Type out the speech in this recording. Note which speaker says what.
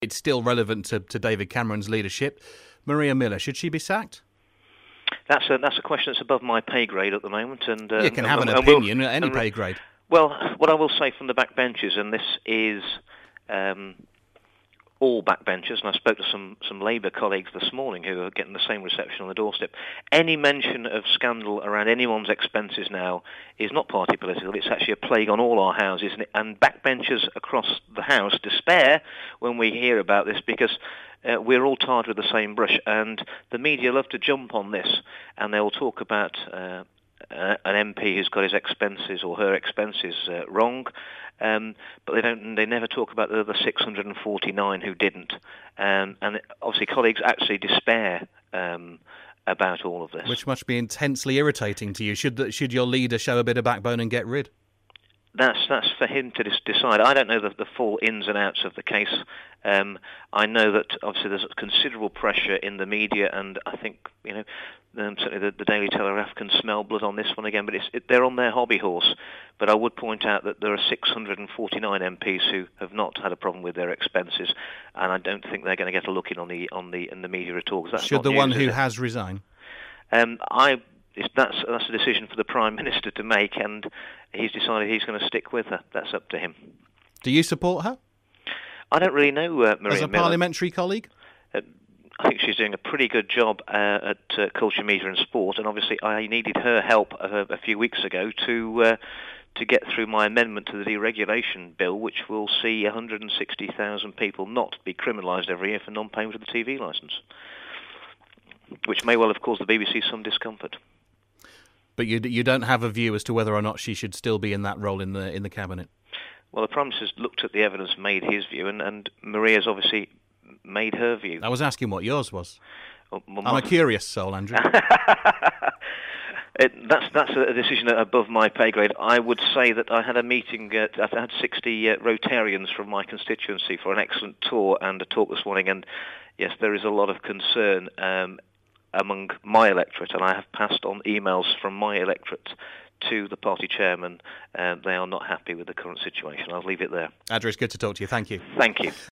Speaker 1: it's still relevant to David Cameron's leadership. Maria Miller, should she be sacked?
Speaker 2: That's a question that's above my pay grade at the moment. And
Speaker 1: you can have an opinion at any pay grade.
Speaker 2: Well, what I will say from the backbenchers, and this is all backbenchers, and I spoke to some Labour colleagues this morning who are getting the same reception on the doorstep. Any mention of scandal around anyone's expenses now is not party political. It's actually a plague on all our houses, and backbenchers across the House despair when we hear about this because we're all tarred with the same brush, and the media love to jump on this, and they'll talk about an MP who's got his expenses or her expenses wrong, but they never talk about the other 649 who didn't, and obviously colleagues actually despair about all of this,
Speaker 1: which must be intensely irritating to you. Should your leader show a bit of backbone and get rid?
Speaker 2: That's for him to decide. I don't know the full ins and outs of the case. I know that obviously there's considerable pressure in the media, and I think certainly the Daily Telegraph can smell blood on this one again. But they're on their hobby horse. But I would point out that there are 649 MPs who have not had a problem with their expenses, and I don't think they're going to get a look in the media at all.
Speaker 1: Should the one who has resign?
Speaker 2: That's a decision for the Prime Minister to make, and he's decided he's going to stick with her. That's up to him.
Speaker 1: Do you support her?
Speaker 2: I don't really know Maria Miller.
Speaker 1: As a parliamentary colleague?
Speaker 2: I think she's doing a pretty good job at Culture, Media and Sport, and obviously I needed her help a few weeks ago to get through my amendment to the deregulation bill, which will see 160,000 people not be criminalised every year for non-payment of the TV licence, which may well have caused the BBC some discomfort.
Speaker 1: But you don't have a view as to whether or not she should still be in that role in the cabinet?
Speaker 2: Well, the Prime Minister's looked at the evidence, made his view, and Maria's obviously made her view.
Speaker 1: I was asking what yours was. Well, I'm a curious soul, Andrew.
Speaker 2: That's a decision above my pay grade. I would say that I had a meeting. I had 60 Rotarians from my constituency for an excellent tour and a talk this morning. And yes, there is a lot of concern among my electorate, and I have passed on emails from my electorate to the party chairman. They are not happy with the current situation. I'll leave it there.
Speaker 1: Andrew, it's good to talk to you. Thank you.
Speaker 2: Thank you.